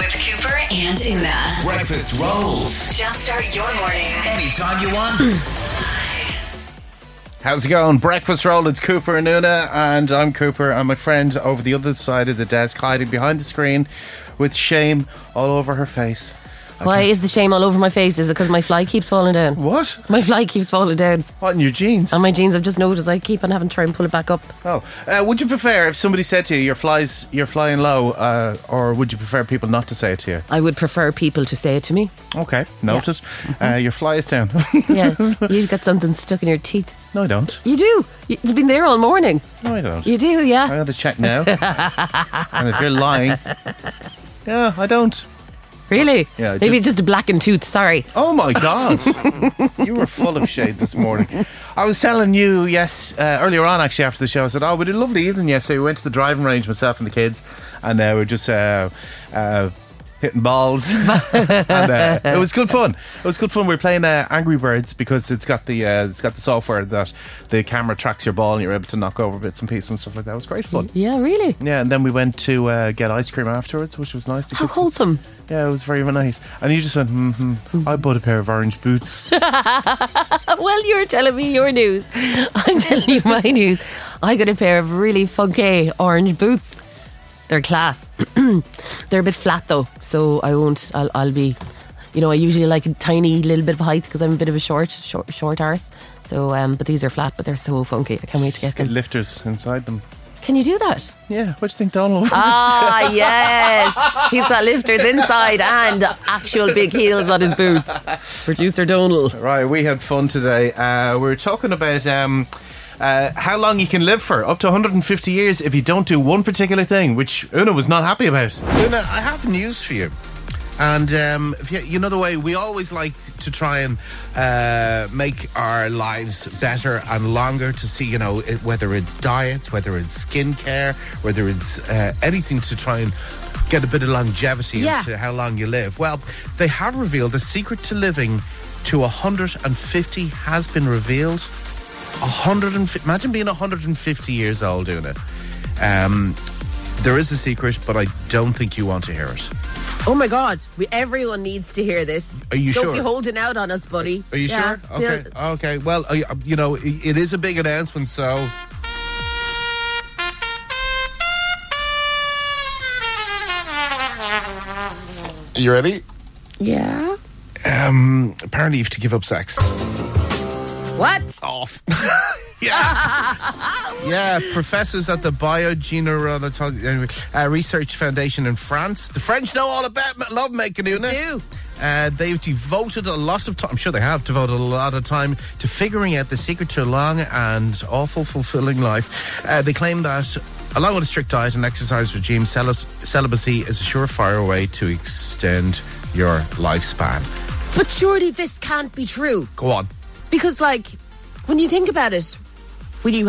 with Cooper and Una. Breakfast rolls. Jumpstart your morning. Anytime you want. How's it going? Breakfast roll, it's Cooper and Una, and I'm Cooper, and my friend over the other side of the desk, hiding behind the screen with shame all over her face. Why is the shame all over my face? Is it because my fly keeps falling down? What? My fly keeps falling down. What, in your jeans? On my jeans, I've just noticed I keep on having to try and pull it back up. Oh. Would you prefer if somebody said to you, you're flying low, or would you prefer people not to say it to you? I would prefer people to say it to me. Okay, noted. Yeah. Your fly is down. Yeah, you've got something stuck in your teeth. No, I don't. You do. It's been there all morning. No, I don't. You do, yeah. I'm going to check now. And if you're lying... Yeah, I don't. Really? Yeah, Maybe it's just a blackened tooth, sorry. Oh my God. You were full of shade this morning. I was telling you, earlier on actually after the show, I said, we did a lovely evening yesterday. We went to the driving range, myself and the kids, and we were just hitting balls. And it was good fun. We were playing Angry Birds because it's got the software that the camera tracks your ball and you're able to knock over bits and pieces and stuff like that. It was great fun. Yeah, really? Yeah, and then we went to get ice cream afterwards, which was nice. How wholesome. Yeah, it was very nice. And you just went, I bought a pair of orange boots. Well, you're telling me your news. I'm telling you my news. I got a pair of really funky orange boots. They're class. They're a bit flat though, so I won't. I'll be. I usually like a tiny little bit of height because I'm a bit of a short arse. So, but these are flat, but they're so funky. I can't wait to get them. Lifters inside them. Can you do that? Yeah. What do you think, Donald? Ah, yes. He's got lifters inside and actual big heels on his boots. Producer Donald. Right, we had fun today. We were talking about how long you can live for, up to 150 years if you don't do one particular thing, which Una was not happy about. Una, I have news for you. And you know the way we always like to try and make our lives better and longer, to see, whether it's diets, whether it's skincare, whether it's anything to try and get a bit of longevity into how long you live. Well, they have revealed the secret to living to 150 has been revealed. 150. Imagine being 150 years old doing it. There is a secret, but I don't think you want to hear it. Oh my God, everyone needs to hear this. Are you sure? Don't be holding out on us, buddy. Are you sure? Okay. Well, it is a big announcement, so... Are you ready? Yeah. Apparently you have to give up sex. What? Off. Yeah, professors at the Biogeneratology Research Foundation in France. The French know all about lovemaking, Una. They do. They've devoted a lot of time, I'm sure they have devoted a lot of time to figuring out the secret to a long and awful fulfilling life. They claim that, along with a strict diet and exercise regime, celibacy is a surefire way to extend your lifespan. But surely this can't be true. Go on. Because, when you think about it, when you're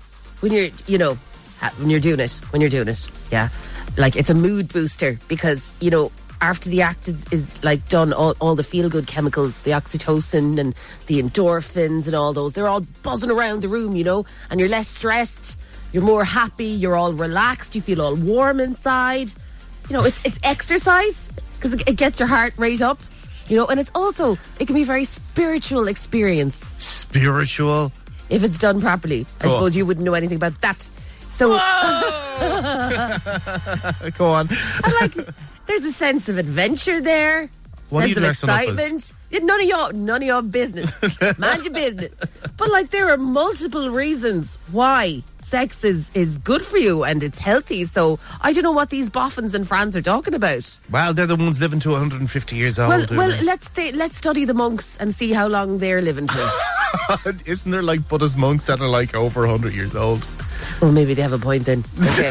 doing it, yeah, it's a mood booster because, after the act is done, all the feel-good chemicals, the oxytocin and the endorphins and all those, they're all buzzing around the room, and you're less stressed, you're more happy, you're all relaxed, you feel all warm inside. It's exercise because it gets your heart rate up. And it can be a very spiritual experience. Spiritual? If it's done properly. I suppose you wouldn't know anything about that. So... Go on. And there's a sense of adventure there. What sense are you of excitement. None of your business. Mind your business. But there are multiple reasons why sex is good for you and it's healthy. So I don't know what these boffins in France are talking about. Well, they're the ones living to 150 years old. Well, let's study the monks and see how long they're living to. Isn't there Buddhist monks that are over 100 years old? Well, maybe they have a point then. Okay.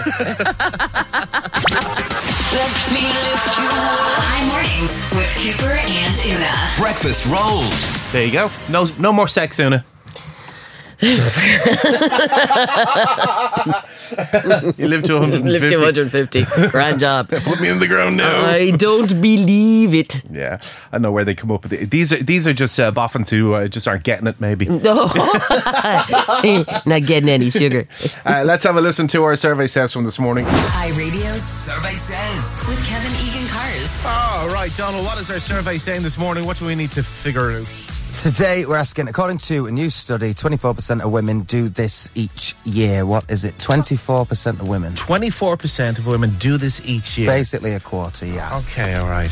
High mornings with Cooper and Una. Breakfast rolls. There you go. No more sex, Una. You live to 150. Live to 150. Grand job. Put me in the ground now. I don't believe it. Yeah, I know where they come up with it. These are just boffins who just aren't getting it, maybe. No. Not getting any sugar. Let's have a listen to our survey says from this morning. iRadio's Survey says. with Kevin Egan Cars. All right, Donald, what is our survey saying this morning? What do we need to figure out? Today we're asking, according to a new study, 24% of women do this each year. What is it? 24% of women. 24% of women do this each year. Basically a quarter, yes. Okay, all right.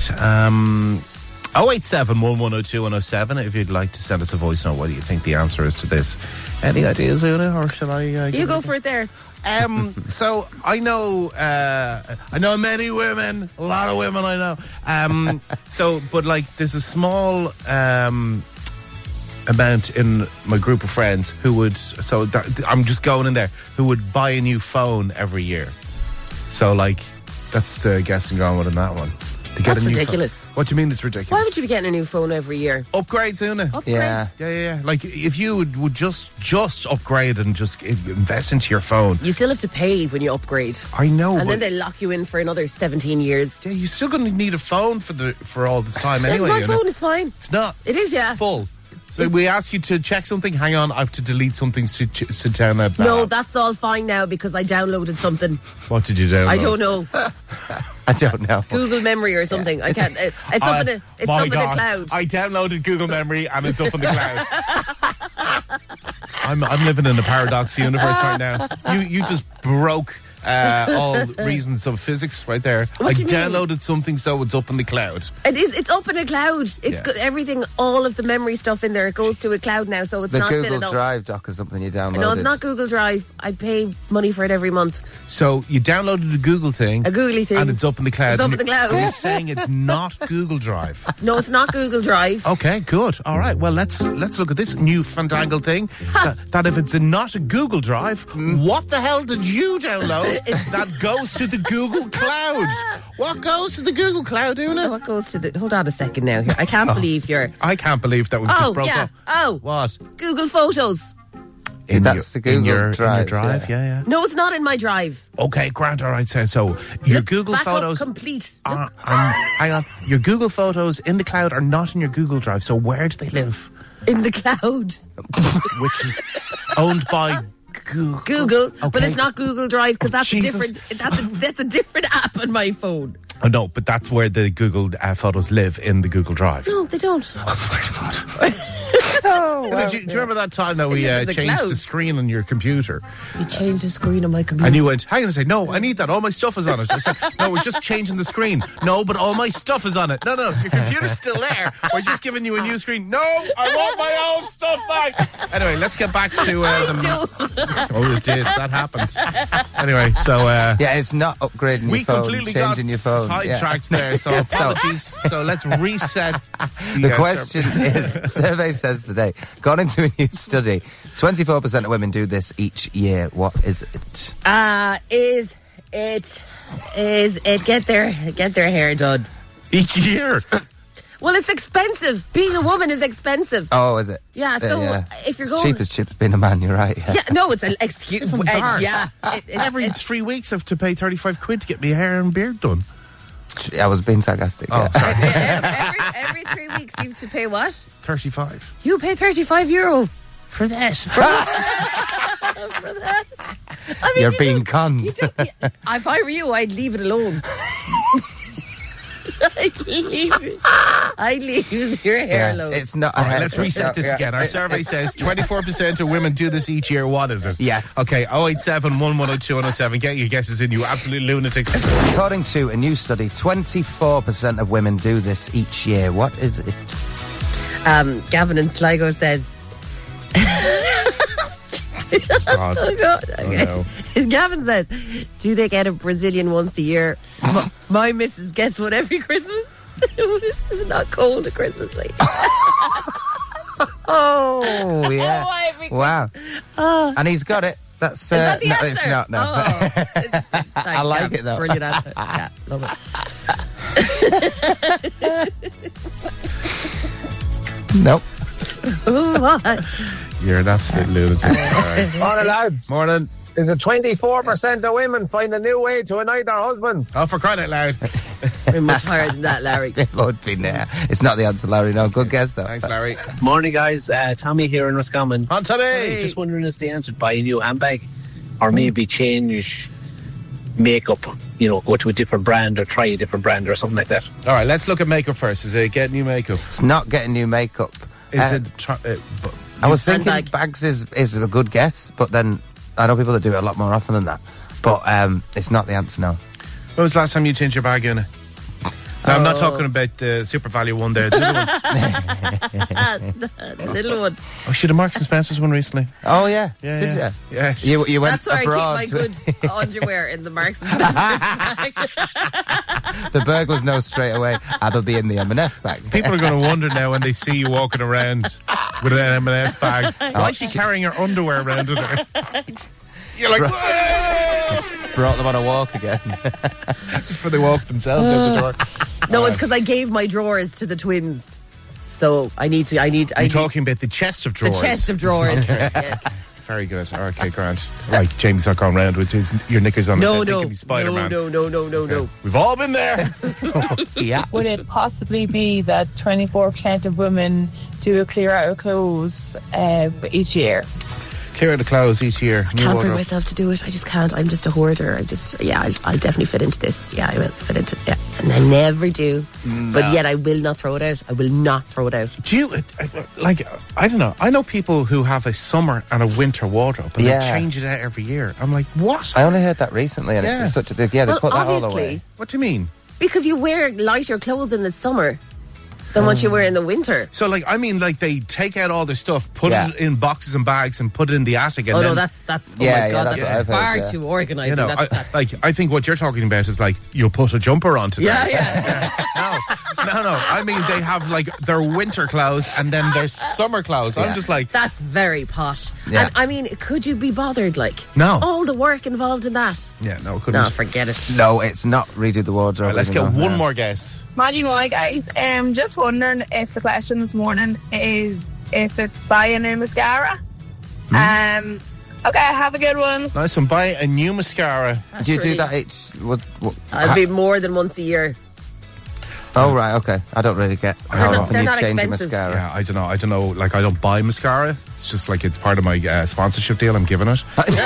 087 1102 107 if you'd like to send us a voice note. What do you think the answer is to this? Any ideas, Una, or should I? You go for it there. So I know many women, a lot of women I know. But like, there's a small amount in my group of friends who would. I'm just going in there. Who would buy a new phone every year? So like, that's the guessing going with in that one. To get That's a new ridiculous. What do you mean it's ridiculous? Why would you be getting a new phone every year? Upgrades, Una? Upgrades? Yeah. Yeah. Like, if you would just upgrade and just invest into your phone. You still have to pay when you upgrade. I know, And but then they lock you in for another 17 years. yeah, you're still going to need a phone for all this time anyway. My Una. phone is fine. It's not. It is, yeah. Full. So we ask you to check something. Hang on, I have to delete something. Sit down. No, that's all fine now because I downloaded something. What did you download? I don't know. I don't know. Google Memory or something. I can't. It's up in the cloud. I downloaded Google Memory and it's up in the cloud. I'm living in a paradox universe right now. You just broke all reasons of physics right there. What do you mean? downloaded something so it's up in the cloud. It is. It's up in a cloud. It's Yeah. got everything, all of the memory stuff in there. It goes to a cloud now, so it's The not Google filling up. Drive doc is something you downloaded. No, it's not Google Drive. I pay money for it every month. So you downloaded a Google thing. A googly thing. And it's up in the cloud. It's up And in the cloud. You're saying it's not Google Drive. No, it's not Google Drive. Okay, good. All right. Well, let's look at this new fandangled thing. That if it's not a Google Drive, what the hell did you download that goes to the Google Cloud? What goes to the Google Cloud, Una? What goes to the? Hold on a second now. Here, I can't believe you're. I can't believe that we just broke up. Oh, What? Google Photos. That's the Google in your Drive, Drive, yeah. No, it's not in my drive. Okay, Grant. All right. So your Look, Google back up Photos. complete. Hang on. Your Google Photos in the cloud are not in your Google Drive. So where do they live? In the cloud. Which is owned by Google, but Okay. it's not Google Drive because that's a Jesus. different. That's a different app on my phone. Oh, no, but that's where the Google Photos live, in the Google Drive. No, they don't. I swear to God. Do you remember that time that we live in the changed cloud. the screen on your computer? You changed the screen on my computer. And you went, hang on a second, no, I need that. All my stuff is on it. I said, no, we're just changing the screen. No, but all my stuff is on it. No, your computer's still there. We're just giving you a new screen. No, I want my old stuff back. Anyway, let's get back to the... Oh, it is. That happened. Anyway, so... Yeah, it's not upgrading we your phone, completely got changing your phone. sidetracked there, so apologies. So let's reset. The question is, survey says today, according to a new study, 24% of women do this each year. What is it? Is it get their hair done? Each year. Well, it's expensive. Being a woman is expensive. Oh, is it? Yeah, so if you're It's going... cheap as chips being a man, you're right. Yeah. Yeah, no, it's an excuse. bizarre. Every 3 weeks I have to pay 35 quid to get my hair and beard done. I was being sarcastic. Oh, yeah. sorry. every 3 weeks you have to pay what? 35. You pay €35 For that. for that. I mean, You're you being don't- conned. you don't- If I were you, I'd leave it alone. I'd leave your hair alone. It's not. All right, let's reset this Yeah. again. Our survey says 24% of women do this each year. What is it? Yes. Okay, 087 1102 107. Get your guesses in, you absolute lunatics. According to a new study, 24% of women do this each year. What is it? Gavin in Sligo says... God. Oh, God. Okay. no. Gavin says, do they get a Brazilian once a year? My missus gets one every Christmas. This is not cold at Christmas. Like. Oh, yeah. Oh, every Wow. And he's got it. That's Is that the no, answer? it's not. No. Oh, thanks, I like Gav. it, though. Brilliant answer. Yeah, love it. Nope. You're an absolute lunatic. All right. Morning, lads. Morning. Is it 24% of women find a new way to annoy their husbands? Oh, for crying out loud. We're much higher than that, Larry. It won't be there. It's not the answer, Larry. No, good guess though. Thanks, Larry. Morning, guys. Tommy here in Roscommon. On Tommy. Just wondering, is the answer buy a new handbag, or maybe change makeup? You know, go to a different brand or try a different brand or something like that. All right, let's look at makeup first. Is it get new makeup? It's not getting new makeup. Is it? I was thinking handbag. bags is a good guess, but then I know people that do it a lot more often than that. But it's not the answer, no. When was the last time you changed your bag, Una? No, I'm not talking about the Super Value one there. The little one. The little one. Oh, she had a Marks and Spencer's one recently. Oh yeah, Yeah, did yeah. you? Yeah. You went That's where abroad. I keep my good underwear in the Marks and Spencer's bag. The burglars know straight away. That'll be in the M&S bag. People are going to wonder now when they see you walking around with an M&S bag. Why is she carrying her underwear around with her? You're like, whoa! Brought them on a walk again. Before they walk themselves out the door. No, it's because I gave my drawers to the twins. So I need. You're talking about the chest of the drawers. chest of drawers. Yes. Very good. Okay, Grant. Right, Jamie's not gone round with your knickers on his head thinking he's Spider-Man. No. We've all been there. Yeah. Would it possibly be that 24% of women do a clear out of clothes each year? Clear out the clothes each year. Can't bring myself to do it. I just can't. I'm just a hoarder. I'll definitely fit into this. Yeah, I will fit into it. Yeah. And I never do. But yet I will not throw it out. I will not throw it out. Do you, I don't know. I know people who have a summer and a winter wardrobe and Yeah. they change it out every year. I'm like, what? I only heard that recently, and Yeah. it's such a they Well, put that all obviously, away. What do you mean? because you wear lighter clothes in the summer than what you wear in the winter. So, they take out all their stuff, put Yeah. it in boxes and bags, and put it in the attic. And Oh, then, no, that's oh Yeah, my yeah, God, that's that's what I've heard, far yeah. too organising. you know, That's I think what you're talking about is you'll put a jumper on today. yeah. No. I mean, they have their winter clothes and then their summer clothes. I'm Yeah. just like, That's very posh. Yeah. And I mean, could you be bothered? No. All the work involved in that. yeah, no, couldn't. No, forget it. No, it's not redo the wardrobe. Right, let's even get though- one more guess. Imagine why, guys. Just wondering if the question this morning is if it's buy a new mascara. Okay, have a good one. Nice one. Buy a new mascara. Do you do Surely. that each? I'd be more than once a year. Oh right, okay. I don't really get how They're not- often they're you not change a expensive. mascara. Yeah, I don't know. I don't buy mascara. It's just it's part of my sponsorship deal. I'm giving it.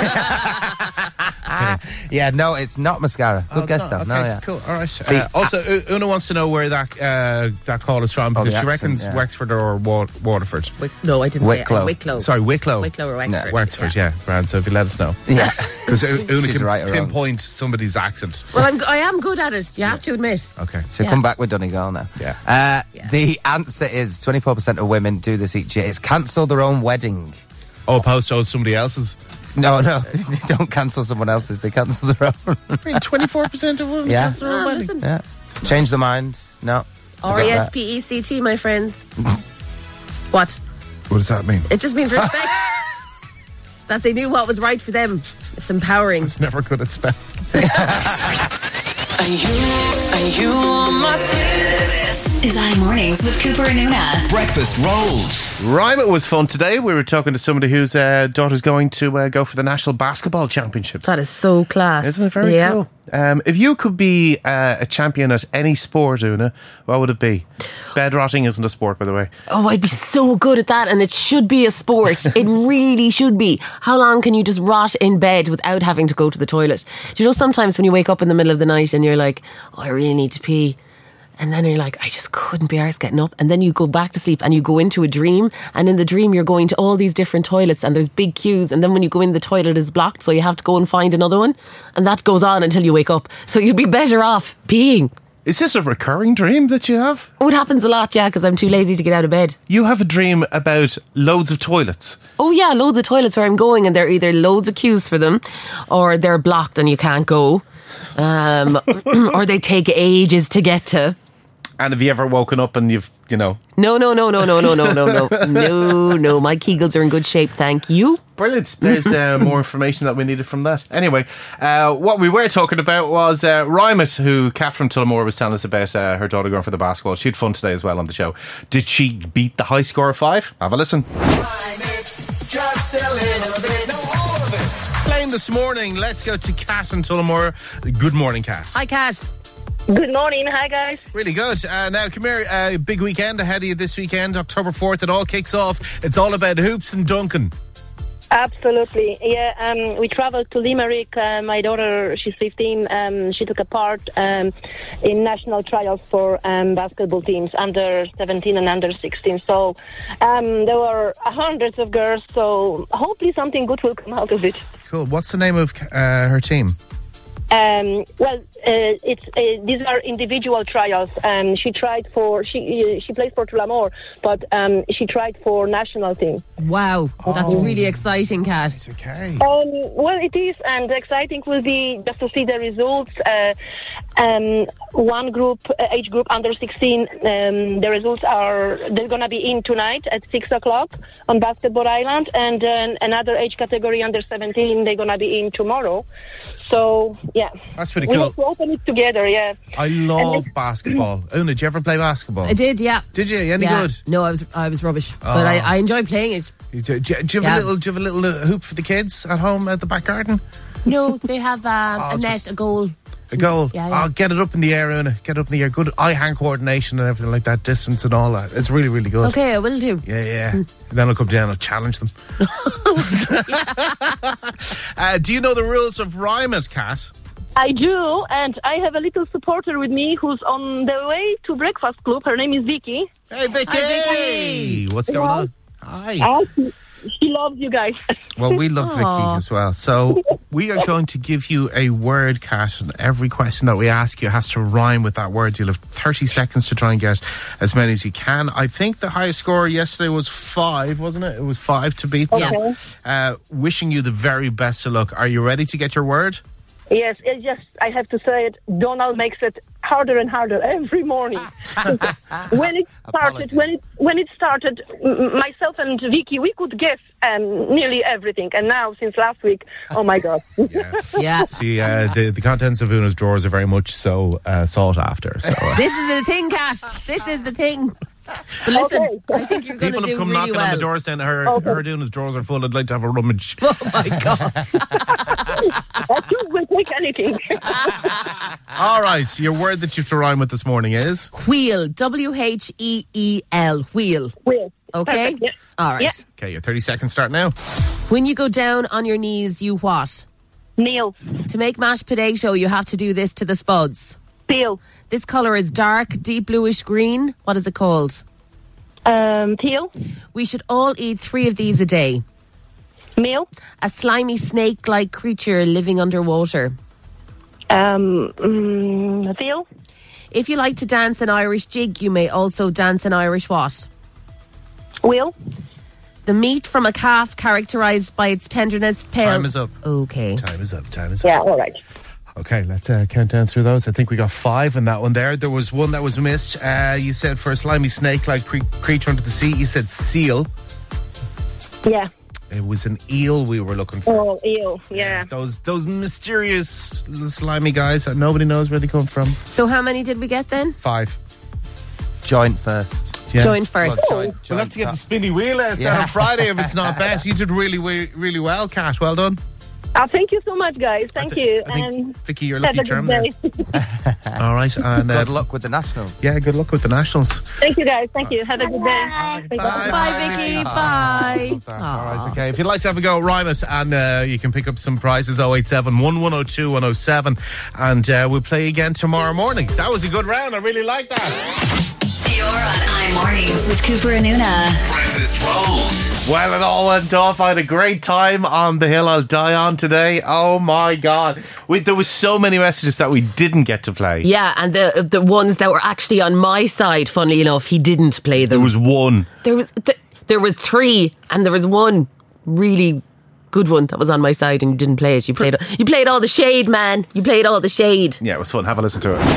Yeah, no, it's not mascara. Good guess though. Okay, No, yeah. cool. All right. Also, Una wants to know where that call is from because the she accent, reckons yeah. Wexford or Waterford. No, I didn't Wicklow. say Wicklow. Sorry, Wicklow. Wicklow or Wexford. Wexford, yeah. Grand. So if you let us know. Yeah. Because Una She's can right or wrong. pinpoint somebody's accent. Well, I am good at it. You have to admit. Okay. So Yeah. come back with Donegal now. Yeah. The answer is 24% of women do this each year. It's cancel their own wedding. Oh, opposed to somebody else's. No, they don't cancel someone else's. They cancel their own. 24% of women Yeah. cancel their own wedding. Listen. Yeah. Change their mind. No. RESPECT, my friends. What? What does that mean? It just means respect. That they knew what was right for them. It's empowering. It's never good at spelling. Are you on my team? This is iMornings with Cooper and Una. Breakfast rolls. Rhyme It was fun today. We were talking to somebody whose daughter's going to go for the National Basketball Championships. That is so class. Isn't it very cool? If you could be a champion at any sport, Una, what would it be? Bed rotting isn't a sport, by the way. Oh, I'd be so good at that, and it should be a sport. It really should be. How long can you just rot in bed without having to go to the toilet? Do you know sometimes when you wake up in the middle of the night and you're like, oh, I really need to pee, and then you're like, I just couldn't be arsed getting up, and then you go back to sleep and you go into a dream, and in the dream you're going to all these different toilets and there's big queues, and then when you go in the toilet is blocked, so you have to go and find another one, and that goes on until you wake up. So you'd be better off peeing. Is this a recurring dream that you have? Oh, it happens a lot, yeah, because I'm too lazy to get out of bed. You have a dream about loads of toilets. Oh yeah, loads of toilets where I'm going, and there are either loads of queues for them, or they're blocked and you can't go, or they take ages to get to. And have you ever woken up and you've, No. My Kegels are in good shape, thank you. Brilliant. There's more information that we needed from that. Anyway, what we were talking about was Rymet, who Kat from Tullamore was telling us about her daughter going for the basketball. She had fun today as well on the show. Did she beat the high score of 5? Have a listen. Just a little bit. No, all of it. Playing this morning, let's go to Kat in Tullamore. Good morning, Kat. Hi, Kat. Good morning. Hi, guys. Really good. Now, come here. Big weekend ahead of you this weekend, October 4th. It all kicks off. It's all about hoops and dunking. Absolutely. Yeah, we traveled to Limerick. My daughter, she's 15. She took a part in national trials for basketball teams, under 17 and under 16. So there were hundreds of girls. So hopefully something good will come out of it. Cool. What's the name of her team? These are individual trials. She tried for she played for Tullamore, but she tried for national team. Wow, that's really exciting, Kat. It's okay. Well, it is, and the exciting will be just to see the results. One group, age group under 16, the results they're going to be in tonight at 6:00 on Basketball Island, and another age category under 17, they're going to be in tomorrow. So, yeah. That's pretty we cool. have to open it together, yeah. I love basketball. Una, did you ever play basketball? I did, yeah. Did you? Any good? No, I was rubbish. But I enjoy playing it. Do you have a little hoop for the kids at home at the back garden? No, they have a net, a goal. A goal. Yeah. Oh, get it up in the air, Una. Get it up in the air. Good eye-hand coordination and everything like that, distance and all that. It's really, really good. Okay, I will do. Yeah. And then I'll come down and challenge them. Do you know the rules of Rymet, Kat? I do, and I have a little supporter with me who's on the way to Breakfast Club. Her name is Vicky. Hey, Vicky! Hi, Vicky! What's going on? Hi. She loves you guys. Well, we love Vicky as well. So we are going to give you a word, Kat, and every question that we ask you has to rhyme with that word. You'll have 30 seconds to try and get as many as you can. I think the highest score yesterday was 5, wasn't it? It was 5 to beat. Okay. So, wishing you the very best of luck. Are you ready to get your word? Yes, it's just, I have to say it, Donald makes it harder and harder every morning. When it started, myself and Vicky, we could guess nearly everything. And now, since last week, oh my God. Yeah. See, the contents of Una's drawers are very much so sought after. So, This is the thing, Kat. This is the thing. But listen, Okay. I think you're going to people do have come really knocking well. on the door saying her Una's drawers are full. I'd like to have a rummage. Oh my God. I think we'll take anything. All right, your word that you have to rhyme with this morning is? Wheel. W-H-E-E-L. Wheel. Will. Okay? Perfect, yeah. All right. Yeah. Okay, your 30 seconds start now. When you go down on your knees, you what? Neil. To make mashed potato, you have to do this to the spuds. Peel. This colour is dark, deep bluish green. What is it called? Peel. We should all eat 3 of these a day. Meal. A slimy snake-like creature living underwater. Peel. If you like to dance an Irish jig, you may also dance an Irish what? Will. The meat from a calf characterised by its tenderness, pale... Time is up. Okay. Time is up. Yeah, all right. Okay, let's count down through those. I think we got 5 in that one there. There was one that was missed. You said for a slimy snake-like creature under the sea, you said seal. Yeah. It was an eel we were looking for. Oh, eel. Yeah. Those mysterious little slimy guys that nobody knows where they come from. So how many did we get then? 5. Joint first. Yeah. Join first. Joint We'll have to get the top. spinny wheel out there on Friday if it's not bad. You did really, really well, Kat. Well done. Thank you so much, guys. Thank you. I think, And Vicky, you're have lucky a charm good there. day. All right. And, Good luck with the Nationals. Yeah, good luck with the Nationals. Thank you, guys. Thank you. Have a good day. Thank you. Bye, Vicky. Bye. All right, okay. If you'd like to have a go, rhyme it, and you can pick up some prizes. 087 1102 107, and we'll play again tomorrow morning. That was a good round. I really like that. You're on iMornings with Cooper and Una. Breakfast rolls. Well, it all went off. I had a great time on the hill I'll die on today. Oh my God. There was so many messages that we didn't get to play. Yeah, and the ones that were actually on my side, funnily enough, he didn't play them. There was one. There was 3, and there was one really good one that was on my side, and you didn't play it. You played all the shade, man. You played all the shade. Yeah, it was fun. Have a listen to it.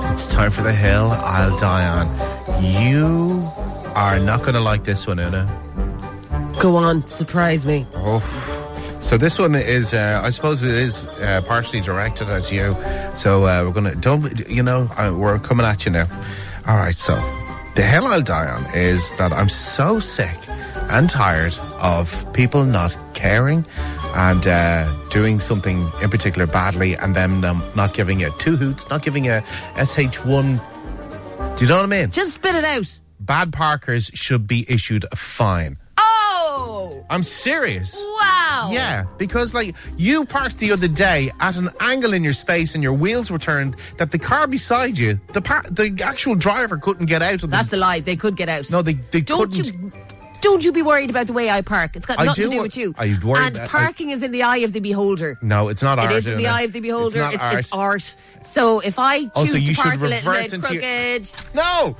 It's time for the hill I'll die on. You are not going to like this one, Una. Go on, surprise me. Oh. So this one is, I suppose it is partially directed at you. So we're going to, we're coming at you now. All right, so the hill I'll die on is that I'm so sick and tired of people not caring and doing something in particular badly and them not giving you two hoots, not giving you SH1. Do you know what I mean? Just spit it out. Bad parkers should be issued a fine. Oh! I'm serious. Wow. Yeah, because like you parked the other day at an angle in your space and your wheels were turned that the car beside you, the actual driver couldn't get out of That's a lie. They could get out. No, they couldn't. Don't you be worried about the way I park. It's got nothing to do with you. I worry and parking is in the eye of the beholder. No, it's not art. It is in the eye of the beholder. It's art. So if I choose to park a little bit crooked... No!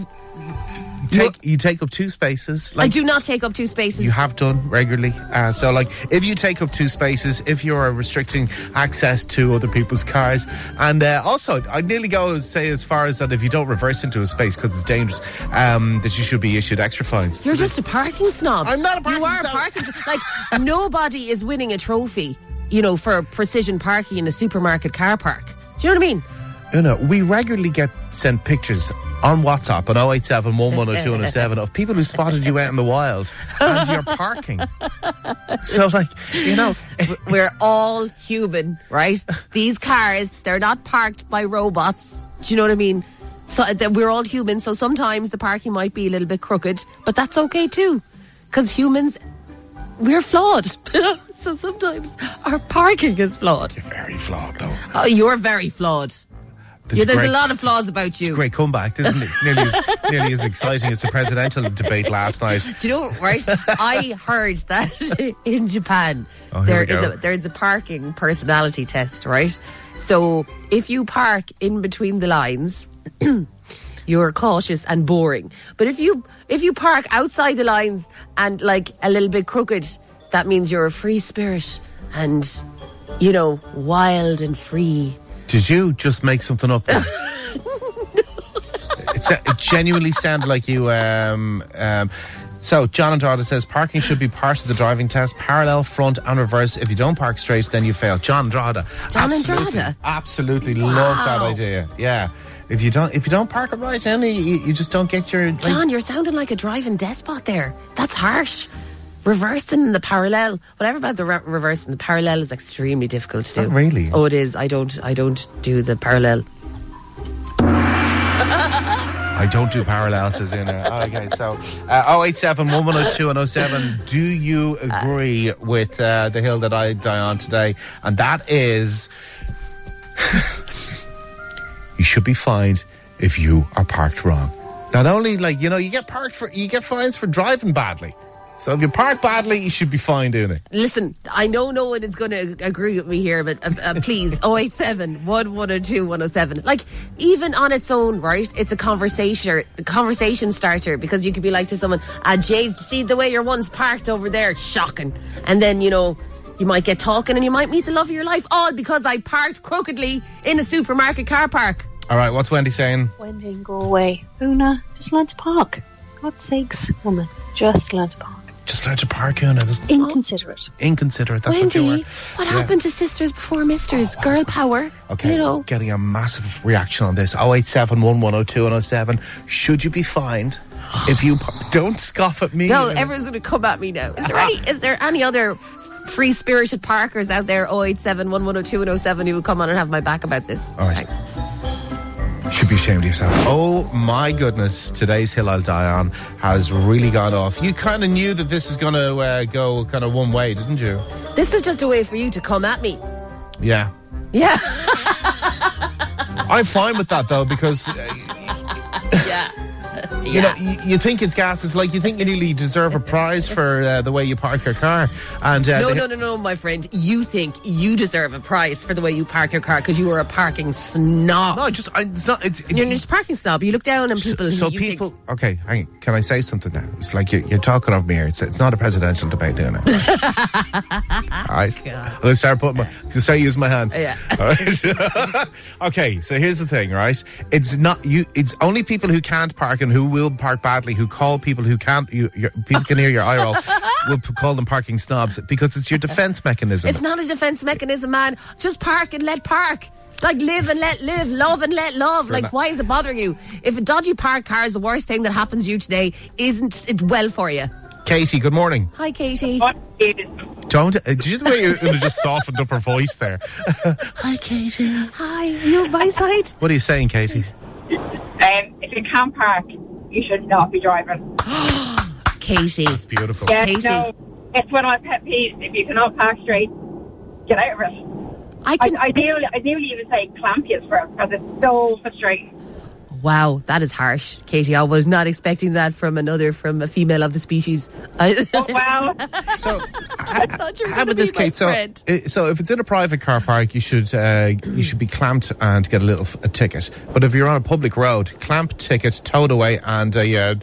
You take up two spaces. I do not take up two spaces. You have done regularly. So, like, if you take up two spaces, if you're restricting access to other people's cars, and also, I'd nearly go say as far as that if you don't reverse into a space because it's dangerous, that you should be issued extra fines. You're just a parking snob. I'm not a parking snob. You are a parking snob. Like, nobody is winning a trophy, for precision parking in a supermarket car park. Do you know what I mean? Una, we regularly get sent pictures on WhatsApp on 087 110 207 of people who spotted you out in the wild and you're parking. So, we're all human, right? These cars, they're not parked by robots. Do you know what I mean? So we're all human, so sometimes the parking might be a little bit crooked, but that's okay too. Because humans, we're flawed. So sometimes our parking is flawed. You're very flawed, though. Oh, you're very flawed. There's a lot of flaws about you. Great comeback. This isn't nearly as exciting as the presidential debate last night. Do you know, right? I heard that in Japan there's a parking personality test, right? So if you park in between the lines, you're cautious and boring. But if you park outside the lines and like a little bit crooked, that means you're a free spirit and, wild and free. Did you just make something up there? It genuinely sounded like you... So, John Andrada says, parking should be part of the driving test, parallel, front and reverse. If you don't park straight, then you fail. John Andrada. Andrada? Absolutely love that idea. Yeah. If you don't park it right, then you just don't get your... John, you're sounding like a driving despot there. That's harsh. Reversing the parallel, whatever about the reversing the parallel is extremely difficult to do. Oh, really? Oh, it is. I don't do the parallel. I don't do parallel, says Una. Okay, so 087 110 207. Do you agree with the hill that I die on today? And that is, you should be fined if you are parked wrong. Not only you get fines for driving badly. So if you park badly, you should be fine doing it. Listen, I know no one is going to agree with me here, but please, 087 110 107. Like, even on its own, right, it's a conversation starter, because you could be like to someone, Jay, see the way your one's parked over there? It's shocking. And then, you might get talking and you might meet the love of your life, all because I parked crookedly in a supermarket car park. All right, what's Wendy saying? Wendy, go away. Una, just learn to park. God's sakes, woman, just learn to park. Just learn to park, Una. Inconsiderate. Inconsiderate, that's Wendy, what you were. What happened to sisters before misters? Girl power. Okay, getting a massive reaction on this. 087 110 207. Should you be fined if you... Don't scoff at me. No, everyone's going to come at me now. Is there any other free-spirited parkers out there, 087 110 207, who will come on and have my back about this? All right. Thanks. Should be ashamed of yourself. Oh my goodness, today's hill I'll die on has really gone off. You kind of knew that this is going to go kind of one way, didn't you? This is just a way for you to come at me. Yeah. I'm fine with that though, because yeah. you know, you think it's gas. It's like you think you nearly deserve a prize for the way you park your car. And No, my friend. You think you deserve a prize for the way you park your car because you are a parking snob. No, it's not. You're just a parking snob. You look down on people. So you people. Think, okay, hang on, can I say something now? It's like you're talking over me here. It's not a presidential debate, doing it. All right. I'm gonna start using my hands. Yeah. All right. Okay. So here's the thing, right? It's not you. It's only people who can't park and who will park badly, who call people who can't. People can hear your eye roll. Will call them parking snobs because it's your defense mechanism. It's not a defense mechanism, man. Just park and let park. Like, live and let live, love and let love. Like, why is it bothering you? If a dodgy parked car is the worst thing that happens to you today, isn't it well for you? Katie, good morning. Hi, Katie. Don't. Did you know you just softened up her voice there? Hi, Katie. Hi, are you on my side? What are you saying, Katie? If you can't park, you should not be driving. Katie. It's beautiful. Yeah, Katie. no, it's one of my pet peeves. If you cannot park straight, get out of it. I nearly even say clamp you for it because it's so frustrating. Wow, that is harsh, Katie. I was not expecting that from a female of the species. Oh, well. So, I thought you were how going to about be this, my Kate? friend. So if it's in a private car park, you should be clamped and get a ticket. But if you're on a public road, clamp, ticket, towed away, and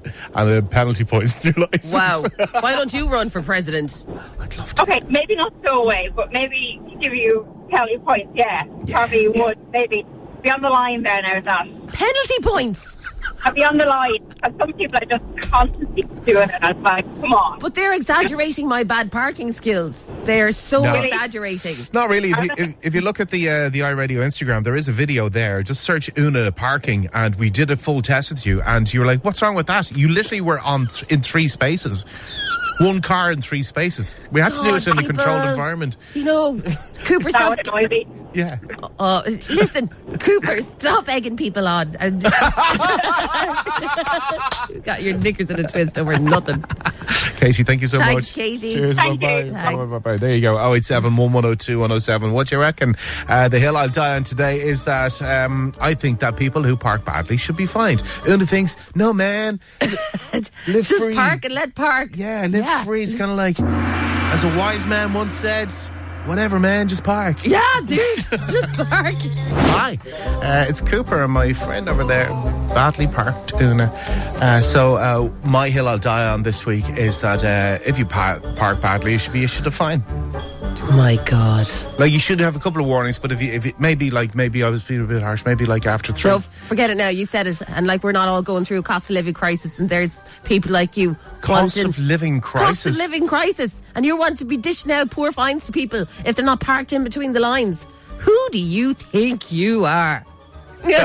a penalty points in your license. Wow. Why don't you run for president? I'd love to. Okay, maybe not tow away, but maybe give you penalty points. Yeah. Probably would. Maybe be on the line there now. That penalty points. I'd be on the line. And some people are just constantly doing it. And it's like, come on. But they're exaggerating my bad parking skills. They're so exaggerating. Not really. If you look at the iRadio Instagram, there is a video there. Just search Una parking, and we did a full test with you, and you were like, "What's wrong with that?" You literally were in 3 spaces. One car in 3 spaces. We had to do it in a controlled environment. You know, Cooper, stop. Yeah. Listen, Cooper, stop egging people on. And you got your knickers in a twist over nothing. Katie, thank you so Thanks, much. Katie. Cheers. Bye-bye. Bye-bye. There you go. 087 1102 107. What do you reckon? The hill I'll die on today is that I think that people who park badly should be fined. Una thinks, no, man. Live Just free. park and let park. Yeah, live free. It's kind of like, as a wise man once said, whatever, man, just park. Yeah, dude, just park. Hi, it's Cooper and my friend over there, badly parked Una. So my hill I'll die on this week is that if you park badly, you should be issued a fine. My God. Like, you should have a couple of warnings, but if it maybe I was being a bit harsh, maybe like after 3. No, forget it now. You said it. And like, we're not all going through a cost of living crisis, and there's people like you. Cost of living crisis. Cost of living crisis. And you want to be dishing out poor fines to people if they're not parked in between the lines. Who do you think you are? Did you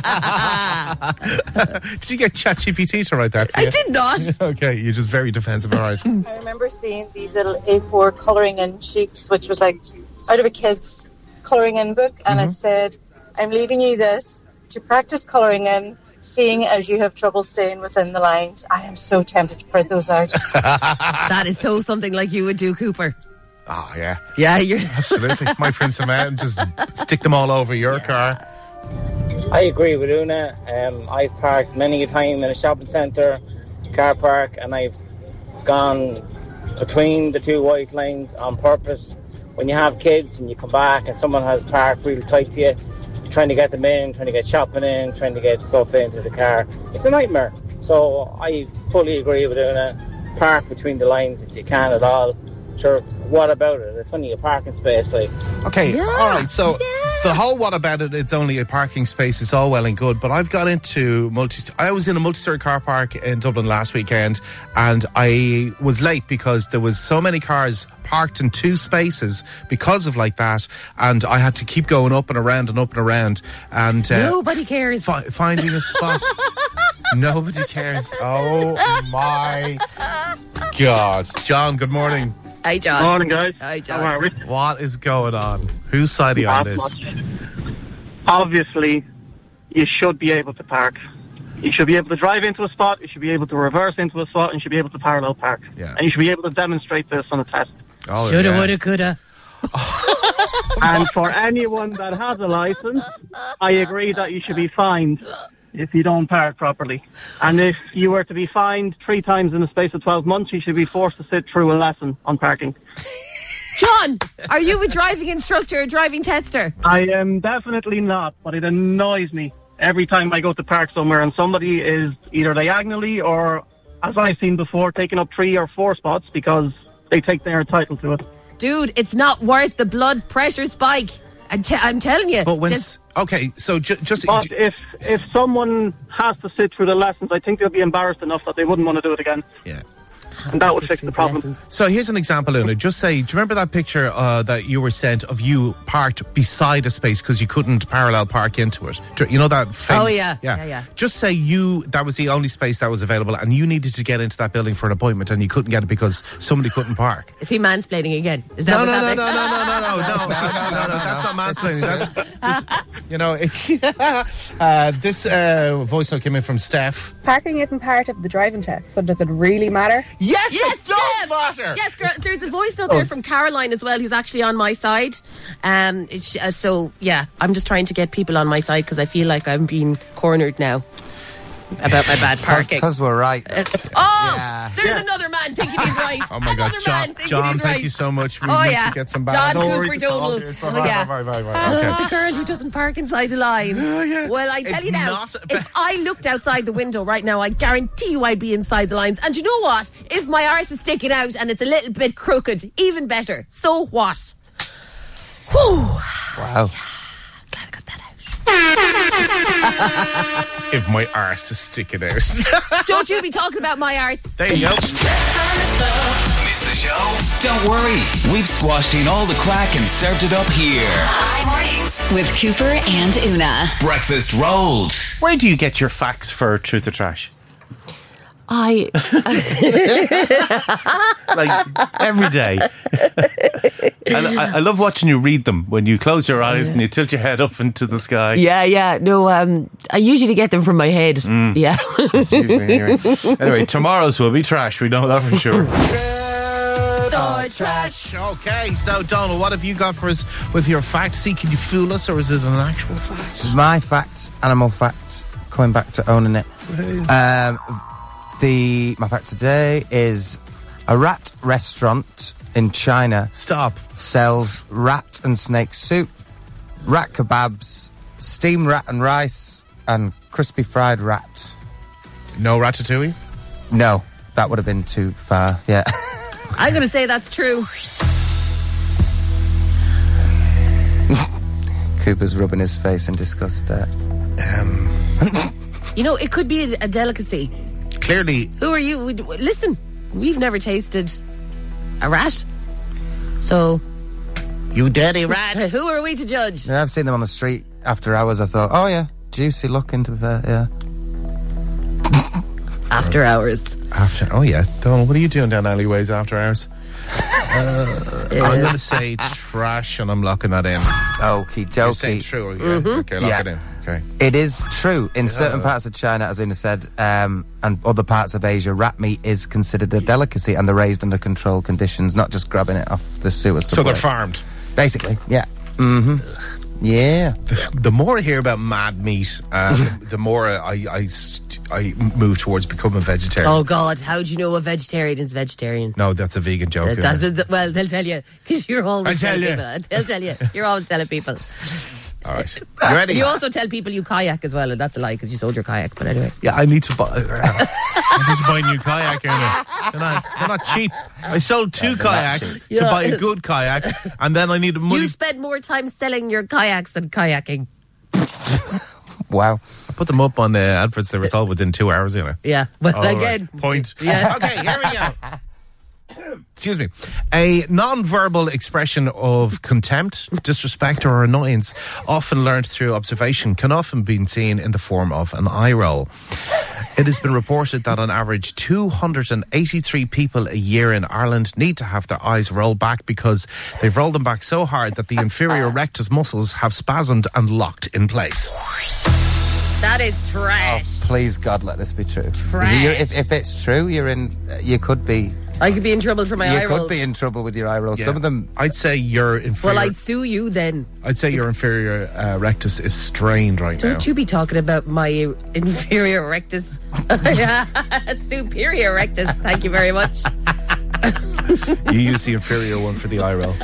get ChatGPT to write that for you? I did not. Okay, you're just very defensive, all right. I remember seeing these little A4 colouring in sheets, which was like out of a kid's colouring in book, and it said, "I'm leaving you this to practice colouring in, seeing as you have trouble staying within the lines." I am so tempted to print those out. That is so something like you would do, Cooper. Oh, yeah. Yeah, you're... Absolutely. Might print some out and just stick them all over your car. I agree with Una. I've parked many a time in a shopping centre, car park, and I've gone between the 2 white lines on purpose. When you have kids and you come back and someone has parked really tight to you, you're trying to get them in, trying to get shopping in, trying to get stuff into the car. It's a nightmare. So I fully agree with Una. Park between the lines if you can at all. Sure, what about it? It's only a parking space, like. Okay, all right, so the whole what about it, it's only a parking space, is all well and good, but I've got into I was in a multi-story car park in Dublin last weekend, and I was late because there was so many cars parked in 2 spaces because of like that, and I had to keep going up and around and up and around, and nobody cares. Finding a spot. Nobody cares. Oh my God. John, good morning. Hi, John. Morning, guys. Hi, John. How are we? What is going on? Whose side are you on this? Obviously, you should be able to park. You should be able to drive into a spot, you should be able to reverse into a spot, and you should be able to parallel park. Yeah. And you should be able to demonstrate this on a test. Oh, shoulda, woulda, coulda. And for anyone that has a licence, I agree that you should be fined. if you don't park properly. And if you were to be fined 3 times in the space of 12 months, you should be forced to sit through a lesson on parking. John, are you a driving instructor, a driving tester? I am definitely not, but it annoys me every time I go to park somewhere and somebody is either diagonally or, as I've seen before, taking up 3 or 4 spots because they think they're entitled to it. Dude, it's not worth the blood pressure spike. I'm telling you. But when okay, so just but if someone has to sit through the lessons, I think they'll be embarrassed enough that they wouldn't want to do it again. Yeah. And that would fix the problem. So here's an example, Una. Just say, do you remember that picture that you were sent of you parked beside a space because you couldn't parallel park into it? You know that famous, Oh, yeah. Just say that was the only space that was available and you needed to get into that building for an appointment and you couldn't get it because somebody couldn't park. Is he mansplaining again? Is that No, what's no, happening? no. That's not mansplaining. That's just, you know, this voice note came in from Steph. Parking isn't part of the driving test, so does it really matter? Yes, it does matter. Yes, girl, there's a voice note there from Caroline as well, who's actually on my side. So, yeah, I'm just trying to get people on my side because I feel like I'm being cornered now about my bad parking. Because we're right. There's another man thinking he's right. Oh my God, John, thank you so much. We need to get some bad. John Cooper Doble. Okay. The girl who doesn't park inside the line. Well, I tell you now, if I looked outside the window right now, I guarantee you I'd be inside the lines. And you know what? If my arse is sticking out and it's a little bit crooked, even better. So what? Whew. Wow. Glad I got that out. If my arse is sticking out. Don't you be talking about my arse. There you go. Miss the show? Don't worry. We've squashed in all the crack and served it up here. Hi Mornings with Cooper and Una. Breakfast rolled. Where do you get your facts for Truth or Trash? Like every day. I love watching you read them when you close your eyes and you tilt your head up into the sky. Yeah. No, I usually get them from my head. Yeah. That's usually anyway, tomorrow's will be trash. We know that for sure. Or trash. Okay, so Donald, what have you got for us with your fact? See, can you fool us or is it an actual fact? My fact, animal fact, coming back to owning it. My fact today is a rat restaurant in China sells rat and snake soup, rat kebabs, steamed rat and rice, and crispy fried rat. No ratatouille? No, that would have been too far, yeah. I'm going to say that's true. Cooper's rubbing his face in disgust there. You know, it could be a delicacy. Clearly. Who are you? Listen, we've never tasted a rat. So. You dirty rat. Who are we to judge? Yeah, I've seen them on the street after hours. I thought, oh yeah, juicy looking to be fair, yeah. After hours. Oh yeah. Donald, what are you doing down alleyways after hours? I'm going to say trash and I'm locking that in. Okie dokie. You're saying true? Yeah. Okay, lock it in. Okay. It is true. In certain parts of China, as Una said, and other parts of Asia, rat meat is considered a delicacy and they're raised under controlled conditions, not just grabbing it off the sewer. So they're farmed? Basically, yeah. Mm-hmm. Yeah. The more I hear about mad meat, the more I move towards becoming a vegetarian. Oh God, how do you know a vegetarian is vegetarian? No, that's a vegan joke. Well, they'll tell you because you're always telling people. They'll tell you. You're always telling people. All right. You ready? You also tell people you kayak as well, and that's a lie because you sold your kayak. But anyway. Yeah, I need to buy. I need to buy a new kayak. They're not cheap. I sold 2 kayaks to buy a good kayak, and then I need money. You spend more time selling your kayaks than kayaking. Wow. I put them up on the adverts. They were sold within 2 hours. Yeah. Well, again. Right. Point. Yeah. Okay. Here we go. Excuse me. A non-verbal expression of contempt, disrespect or annoyance, often learned through observation, can often be seen in the form of an eye roll. It has been reported that on average 283 people a year in Ireland need to have their eyes rolled back because they've rolled them back so hard that the inferior rectus muscles have spasmed and locked in place. That is trash. Oh, please God, let this be true. Trash. If it's true, you could be I could be in trouble for my eye You rolls. could be in trouble with your eye rolls. Yeah. Some of them... I'd say your inferior... Well, I'd sue you then. I'd say your inferior rectus is strained right now. Don't you be talking about my inferior rectus. Yeah, superior rectus. Thank you very much. You use the inferior one for the eye roll.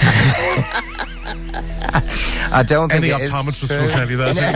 I don't think Any it is optometrist true. will tell you that.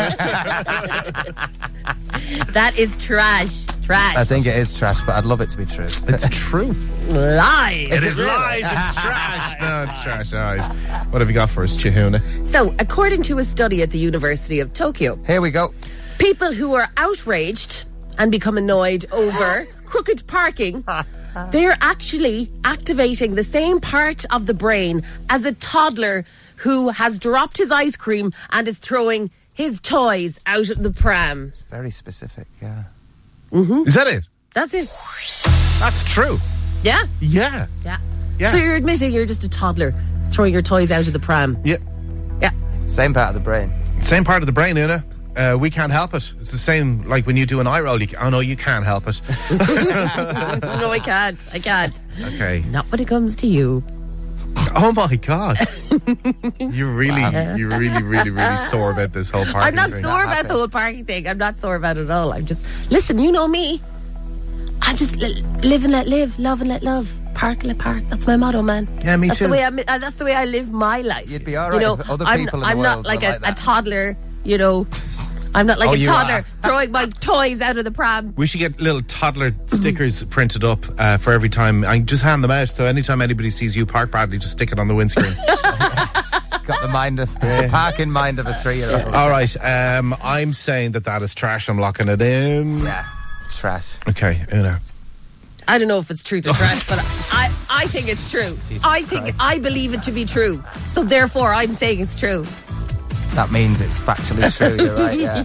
That is trash. Trash. I think it is trash, but I'd love it to be true. It's true. Lies. It is lies. It's trash. No, it's trash. All right. What have you got for us, Chihuna? So, according to a study at the University of Tokyo, Here we go. people who are outraged and become annoyed over crooked parking, they're actually activating the same part of the brain as a toddler who has dropped his ice cream and is throwing his toys out of the pram. Very specific, yeah. Is that it? That's it. That's true. Yeah? Yeah. Yeah. Yeah. So you're admitting you're just a toddler throwing your toys out of the pram. Yeah. Yeah. Same part of the brain. Same part of the brain, Una. We can't help it. It's the same like when you do an eye roll. Oh no, you can't help it. No, I can't. I can't. Okay. Not when it comes to you. Oh my God. You're really sore about this whole parking I'm not thing. sore about the whole parking thing. I'm not sore about it at all. I'm just, listen, you know me. I just live and let live, love and let love, park and let park. That's my motto, man. Yeah, me that's too. that's the way I live my life. You'd be all right You know, if other I'm, people in the I'm world not like were a, like that. a toddler, you know. I'm not like Oh, a you toddler are. throwing my toys out of the pram. We should get little toddler stickers printed up for every time. I just hand them out. So anytime anybody sees you park badly, just stick it on the windscreen. It's got the mind of parking mind of a 3-year-old. All right. I'm saying that is trash. I'm locking it in. Yeah, trash. Okay, Una. I don't know if it's truth or trash, but I think it's true. I believe it to be true. So therefore, I'm saying it's true. That means it's factually true. You're right. Yeah.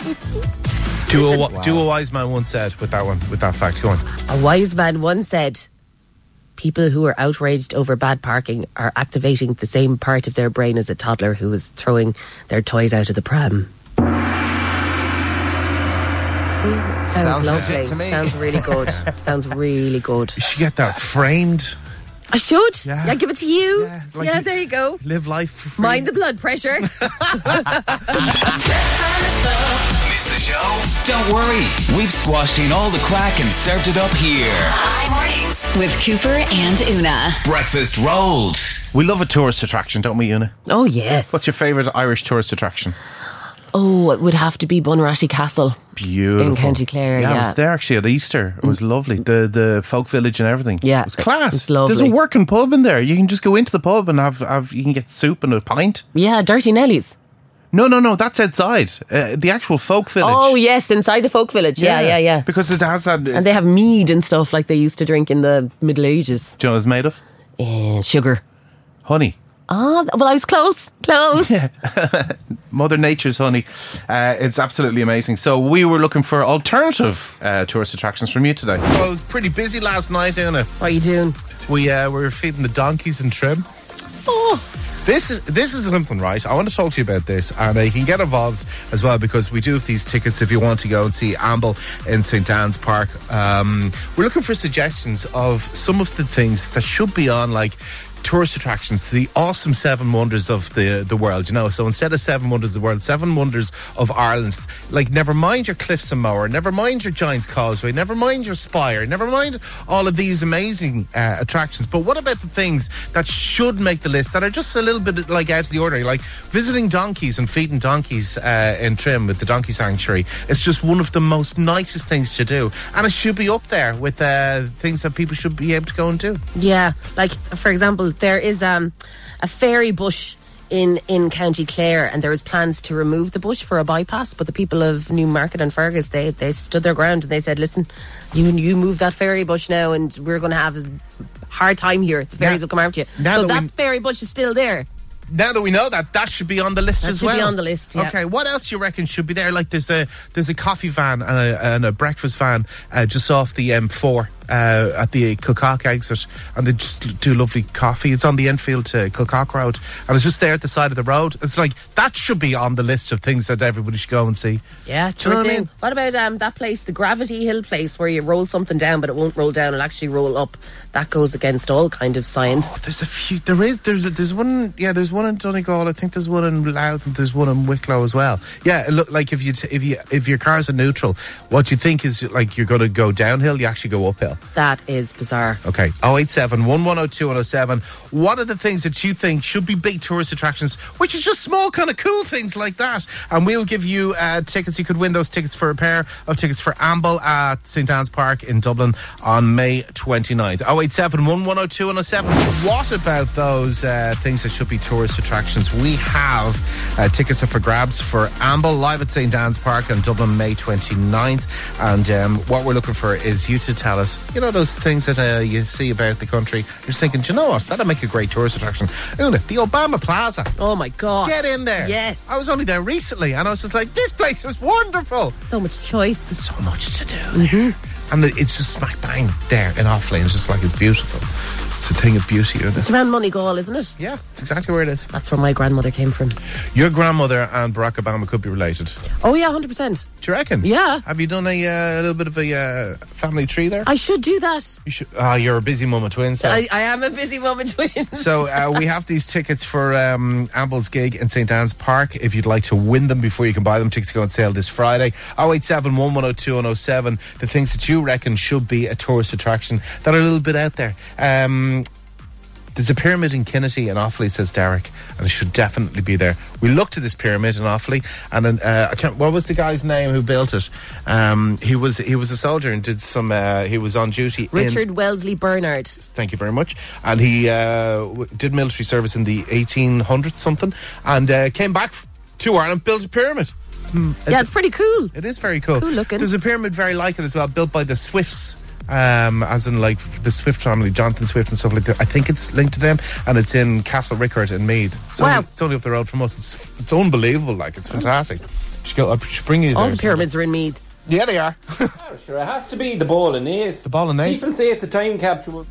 Do a wise man once said with that fact. Go on. A wise man once said, people who are outraged over bad parking are activating the same part of their brain as a toddler who is throwing their toys out of the pram. See, sounds lovely. legit to me. Sounds really good. Sounds really good. You should get that framed. I should. Yeah. Yeah, give it to you. Yeah, Yeah, like there you go. Live life for free. Mind the blood pressure. Miss the show? Don't worry. We've squashed in all the crack and served it up here. Hi mornings with Cooper and Una. Breakfast rolled. We love a tourist attraction, don't we, Una? Oh, yes. What's your favourite Irish tourist attraction? Oh, it would have to be Bunratty Castle. Beautiful. In County Clare, I yeah. was there actually at Easter. It was lovely. The folk village and everything. Yeah, It was class. it's lovely. There's a working pub in there. You can just go into the pub and have you can get soup and a pint. Yeah, Dirty Nellies. No, that's outside. The actual folk village. Oh, yes, inside the folk village. Yeah. Because it has that... And they have mead and stuff like they used to drink in the Middle Ages. Do you know what it's made of? Sugar. Honey. Oh, well, I was close. Close. Mother Nature's honey. It's absolutely amazing. So we were looking for alternative tourist attractions from you today. Well, I was pretty busy last night, Una. What are you doing? We were feeding the donkeys in Trim. Oh. This is something, right? I want to talk to you about this, and you can get involved as well because we do have these tickets if you want to go and see Amble in St. Anne's Park. We're looking for suggestions of some of the things that should be on, like tourist attractions, the awesome 7 wonders of the world, you know. So instead of 7 wonders of the world, 7 wonders of Ireland. Like, never mind your Cliffs and Moher, never mind your Giant's Causeway, never mind your Spire, never mind all of these amazing attractions. But what about the things that should make the list that are just a little bit like out of the ordinary, like visiting donkeys and feeding donkeys in Trim with the Donkey Sanctuary? It's just one of the most nicest things to do, and it should be up there with things that people should be able to go and do. Yeah, like, for example, there is a fairy bush in County Clare, and there was plans to remove the bush for a bypass, but the people of Newmarket and Fergus, they stood their ground and they said, listen, you move that fairy bush now and we're going to have a hard time here. The fairies will come after you. So that fairy bush is still there. Now that we know that should be on the list as well. That should be on the list, yeah. Okay, what else you reckon should be there? Like, there's a coffee van and a breakfast van just off the M4 at the Kilcock exit, and they just do lovely coffee. It's on the Enfield to Kilcock Road, and it's just there at the side of the road. It's like, that should be on the list of things that everybody should go and see. Yeah, Do you know what I mean? What about that place, the Gravity Hill place, where you roll something down but it won't roll down, it'll actually roll up? That goes against all kind of science. Oh, there's a few. There's one. Yeah, there's one in Donegal. I think there's one in Louth, and there's one in Wicklow as well. Yeah, look, like if your car's in neutral, what you think is like you're going to go downhill, you actually go uphill. That is bizarre. Okay, 087 1102 107. What are the things that you think should be big tourist attractions, which is just small kind of cool things like that? And we'll give you tickets. You could win those tickets for a pair of tickets for Amble at St Anne's Park in Dublin on May 29th. 087 1102 107. What about those things that should be tourist attractions? We have tickets up for grabs for Amble live at St Anne's Park in Dublin May 29th. And what we're looking for is you to tell us, you know, those things that you see about the country. You're just thinking, do you know what? That'll make a great tourist attraction. Una, the Obama Plaza. Oh my God. Get in there. Yes. I was only there recently and I was just like, this place is wonderful. So much choice. There's so much to do there. And it's just smack bang there in Offaly. It's just like, it's beautiful. It's a thing of beauty, isn't it? It's around Moneygall, isn't it? Yeah, it's exactly where it is. That's where my grandmother came from. Your grandmother and Barack Obama could be related. Oh yeah, 100%. Do you reckon? Yeah. Have you done a little bit of a family tree there? I should do that. You should. You're a busy mum of twins. So. I am a busy mum of twins. So we have these tickets for Amble's gig in St Anne's Park. If you'd like to win them before you can buy them, tickets go on sale this Friday. 087 1102 107. The things that you reckon should be a tourist attraction that are a little bit out there. There's a pyramid in Kinnity in Offaly, says Derek, and it should definitely be there. We looked at this pyramid in Offaly, and what was the guy's name who built it? He was a soldier and did some. He was on duty. Richard Wellesley Bernard. Thank you very much. And he did military service in the 1800s something, and came back to Ireland, built a pyramid. It's pretty cool. It is very cool. Cool looking. There's a pyramid very like it as well, built by the Swifts. As in like the Swift family, Jonathan Swift and stuff like that. I think it's linked to them, and it's in Castle Rickard in Meath. It's only up the road from us. It's unbelievable, like, it's fantastic. I should bring you there. All the pyramids are in Meath. Yeah, they are. Sure, it has to be the Bolognese. The Bolognese? People say it's a time capsule.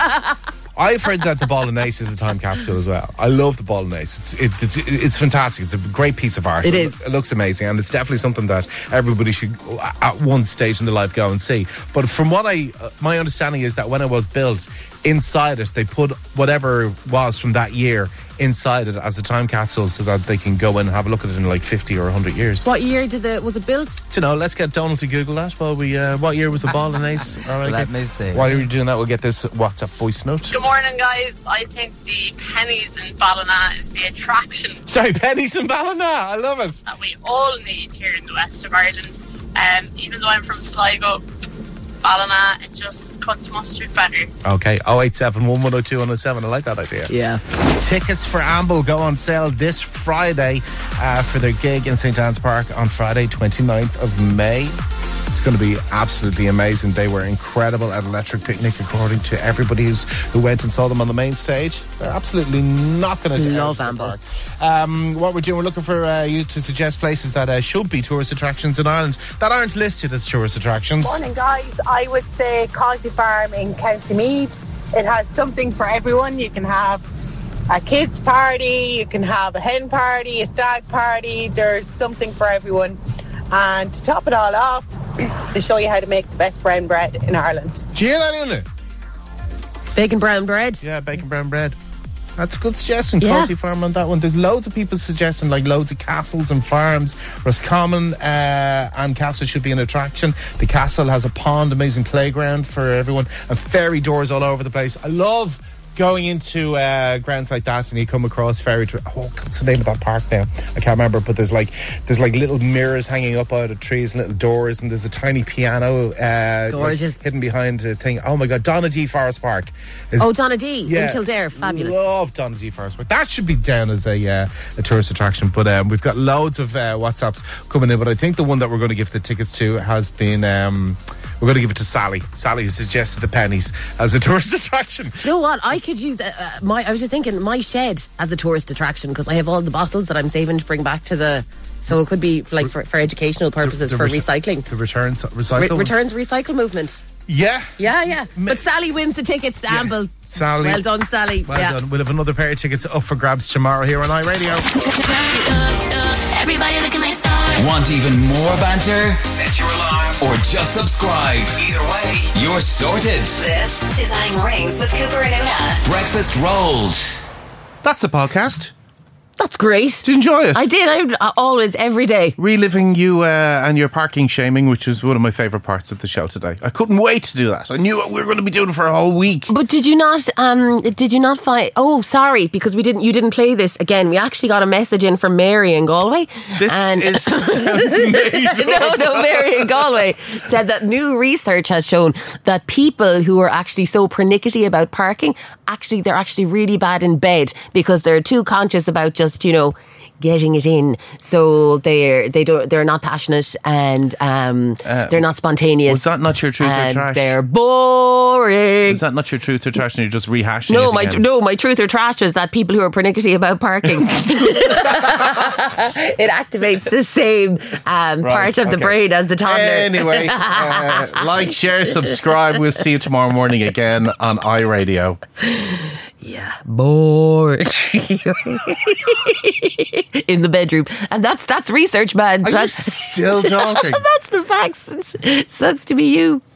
I've heard that the Bolognese is a time capsule as well. I love the Bolognese. It's fantastic. It's a great piece of art. It is. It looks amazing, and it's definitely something that everybody should, at one stage in their life, go and see. But from what my understanding is that when it was built, inside it, they put whatever was from that year inside it as a time capsule so that they can go in and have a look at it in like 50 or 100 years. What year was it built? Do you know, let's get Donald to Google that while we, what year was the Bolognese? Let me see. While you're doing that, we'll get this WhatsApp voice note. Good morning, guys. I think the pennies in Ballina is the attraction. Sorry, pennies in Ballina. I love it. That we all need here in the west of Ireland. Even though I'm from Sligo, Ballina, it just cuts mustard better. Okay, 087 1102 107. I like that idea. Yeah. Tickets for Amble go on sale this Friday for their gig in St Anne's Park on Friday, 29th of May. It's going to be absolutely amazing. They were incredible at Electric Picnic, according to everybody who went and saw them on the main stage. They're absolutely not going to love Amble. What we're doing, we're looking for you to suggest places that should be tourist attractions in Ireland that aren't listed as tourist attractions. Morning, guys. I would say Causey Farm in County Meath. It has something for everyone. You can have a kids party, you can have a hen party, a stag party. There's something for everyone. And to top it all off, they show you how to make the best brown bread in Ireland. Do you hear that, Una? Bacon brown bread? Yeah, bacon brown bread. That's a good suggestion. Yeah. Causey Farm on that one. There's loads of people suggesting like loads of castles and farms. Roscommon and Castle should be an attraction. The castle has a pond, amazing playground for everyone, and fairy doors all over the place. I love going into grounds like that and you come across fairy what's the name of that park now? I can't remember, but there's like little mirrors hanging up out of trees and little doors, and there's a tiny piano gorgeous, hidden behind a thing. Oh my god, Donaghy Forest Park. Donaghy in Kildare, fabulous. Love Donaghy Forest Park. That should be down as a tourist attraction, but we've got loads of WhatsApps coming in, but I think the one that we're going to give the tickets to has been we're going to give it to Sally, who suggested the pennies as a tourist attraction. Do you know what? I could use I was just thinking my shed as a tourist attraction, because I have all the bottles that I'm saving to bring back to the. So it could be like for educational purposes, for recycling. The returns recycle returns recycle movement. Yeah. Yeah. But Sally wins the tickets to Amble. Sally. Well done, Sally. Well done. We'll have another pair of tickets up for grabs tomorrow here on iRadio. Everybody looking like stars. Want even more banter? Set your alarm or just subscribe. Either way, you're sorted. This is iMornings with Cooper and Una. Breakfast rolled. That's the podcast. That's great. Did you enjoy it? I did. I always, every day. Reliving you and your parking shaming, which was one of my favourite parts of the show today. I couldn't wait to do that. I knew we were going to be doing it for a whole week. But did you not find... Oh, sorry, because you didn't play this again. We actually got a message in from Mary in Galway. Sounds made up. No, Mary in Galway said that new research has shown that people who are actually so pernickety about parking, they're actually really bad in bed because they're too conscious about just, getting it in. So they're not passionate and they're not spontaneous. Was that not your truth or trash? They're boring. Is that not your truth or trash and you're just rehashing it? No, my truth or trash is that people who are pernickety about parking it activates the same part of the brain as the toddler. Anyway, like, share, subscribe. We'll see you tomorrow morning again on iRadio. Yeah, boring. In the bedroom. And that's research, man. Are you still talking? That's the facts. It sucks to be you.